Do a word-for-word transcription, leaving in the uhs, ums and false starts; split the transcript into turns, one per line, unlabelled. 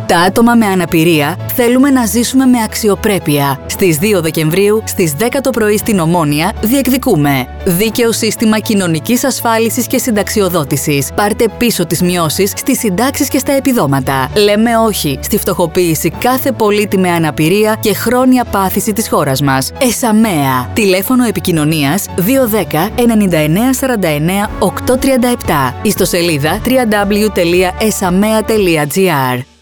Τα άτομα με αναπηρία θέλουμε να ζήσουμε με αξιοπρέπεια. Στις δύο Δεκεμβρίου, στις δέκα το πρωί στην Ομόνοια, διεκδικούμε δίκαιο σύστημα κοινωνικής ασφάλισης και συνταξιοδότησης. Πάρτε πίσω τις μειώσεις στις συντάξεις και στα επιδόματα. Λέμε όχι στη φτωχοποίηση κάθε πολίτη με αναπηρία και χρόνια πάθηση της χώρας μας. ΕΣΑΜΕΑ. Τηλέφωνο επικοινωνίας δύο ένα μηδέν εννιά εννιά τέσσερα εννιά οκτώ τρία επτά. Ιστοσελίδα double-u double-u double-u τελεία εsamea τελεία gr.